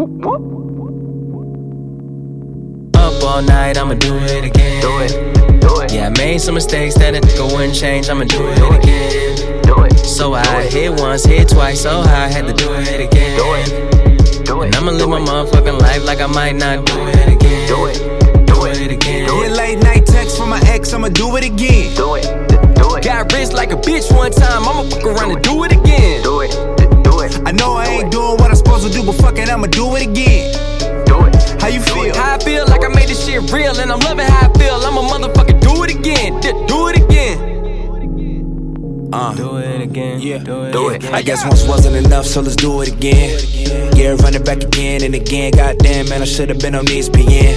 Up all night, I'ma do it again. Do it. Yeah, I made some mistakes that a nigga wouldn't change. I'ma do it again. Do it. So I hit once, hit twice, so I had to do it again. Do it. And I'ma live my motherfucking life like I might not do it again. Do it. Do it again. Get late night text from my ex, I'ma do it again. Do it. Do it. Got rich like a bitch one time, I'ma fuck around and do it again. Do it. Do it. I know I ain't doing what I'm supposed to do, but fuck it, I'ma do it again. Do it. How you feel? How I feel like I made this shit real, and I'm loving how I feel. I'ma motherfucking do it again. Do it again. Do it again. Yeah. Do it. I guess once wasn't enough, so let's do it again. Yeah, run it back again and again. Goddamn, man, I should've been on ESPN.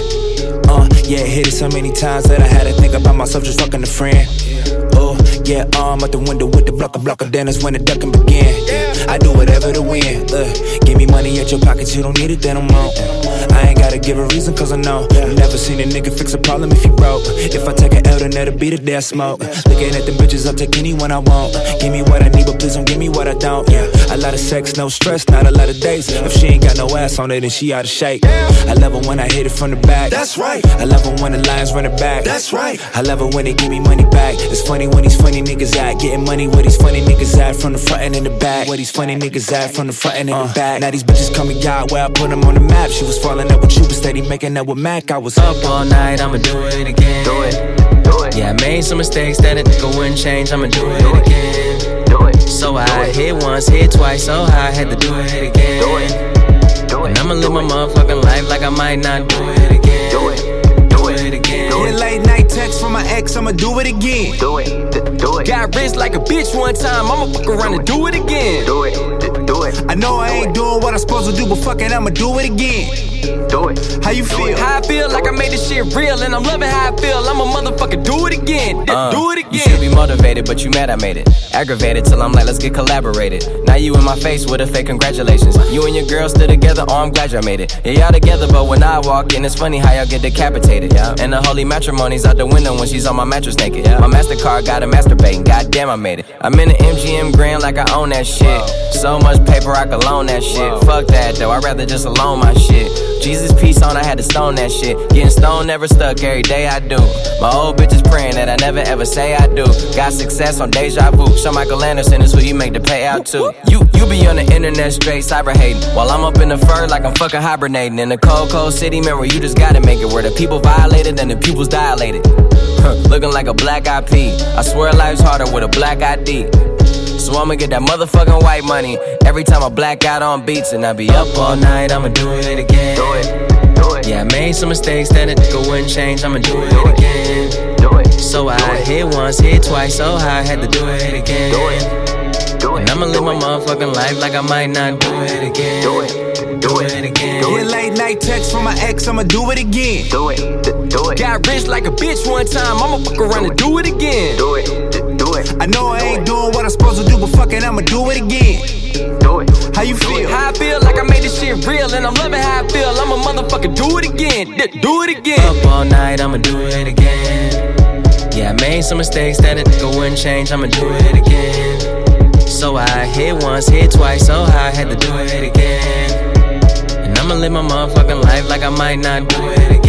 Yeah, hit it so many times that I had to think about myself just fucking a friend. Oh, yeah, out the window with the blocker, then that's when the ducking began. I do whatever to win. Give me money at your pockets, you don't need it, then I'm on. I ain't gotta give a reason, cause I know. Never seen a nigga fix a problem if he broke. If I take an L, then that'll be the day I smoke. Looking at them bitches, I'll take anyone I want. Give me what I need, but please don't give me what I don't. Yeah, a lot of sex, no stress, not a lot of dates. If she ain't got no ass on it, then she out of shape. I love it when I hit it from the back. That's right. I love it when the lions run it back. That's right. I love it when they give me money back. It's funny when these funny niggas at. Getting money where these funny niggas at. From the front and in the back. Where these funny niggas at. From the front and in the back. Now these bitches coming out where I put them on the map. She was falling up with you, but steady making up with Mac. I was up all night, I'ma do it again. Do it. Do it. Yeah, I made some mistakes that a nigga wouldn't change. I'ma do it again. Do it. So I hit once, hit twice, so I had to do it again. Do it. Do it. And I'ma live my motherfucking life like I might not do it again. Do it. Do it again. Get late night text from my ex, I'ma do it again. Do it. Do it. Got rich like a bitch one time, I'ma fuck around and do it again. Do it. Do it. I know I ain't doing what I'm supposed to do, but fuck it, I'ma do it again. Do it. How you feel? How I feel like I made this shit real, and I'm loving how I feel. I'ma motherfucking do it again. Do it again. You should be motivated, but you mad I made it. Aggravated till I'm like, let's get collaborated. Now you in my face with a fake congratulations. You and your girl still together, oh I'm glad y'all made it. Yeah, y'all together, but when I walk in, it's funny how y'all get decapitated. Yeah. And the holy matrimony's out the window when she's on my mattress naked. Yeah. My MasterCard got a masturbating, goddamn I made it. I'm in the MGM Grand like I own that shit. So much paper I could loan that shit. Fuck that though, I'd rather just loan my shit. Jesus peace on, I had to stone that shit. Getting stoned never stuck, every day I do. My old bitch is praying that I never ever say I do. Got success on deja vu. Show Michael Anderson is who you make the payout to. You be on the internet straight cyber hating, while I'm up in the fur like I'm fucking hibernating. In the cold city, man, where you just gotta make it. Where the people violated and the pupils dilated. Looking like a black eyed pea. I swear life's harder with a black ID. So I'ma get that motherfucking white money every time I black out on beats. And I be up all night, I'ma do it again. Do it. Do it. Yeah, I made some mistakes that a nigga wouldn't change. I'ma do it again. Do it. So I hit once, hit twice, so I had to do it again. Do it. Do it. And I'ma live my motherfucking life like I might not do it again. Do it. Do it again. Get late night text from my ex, I'ma do it again. Do it. Do it. Got rich like a bitch one time, I'ma fuck around and do it again. Do it. Do it. I know I ain't doing what I'm supposed to do, but fuck it, I'ma do it again. Do it. How you feel? How I feel like I made this shit real, and I'm loving how I feel. I'ma motherfucking do it again. Do it again. Up all night, I'ma do it again. Yeah, I made some mistakes that a nigga wouldn't change. I'ma do it again. So I hit once, hit twice, so I had to do it again. And I'ma live my motherfucking life like I might not do it again.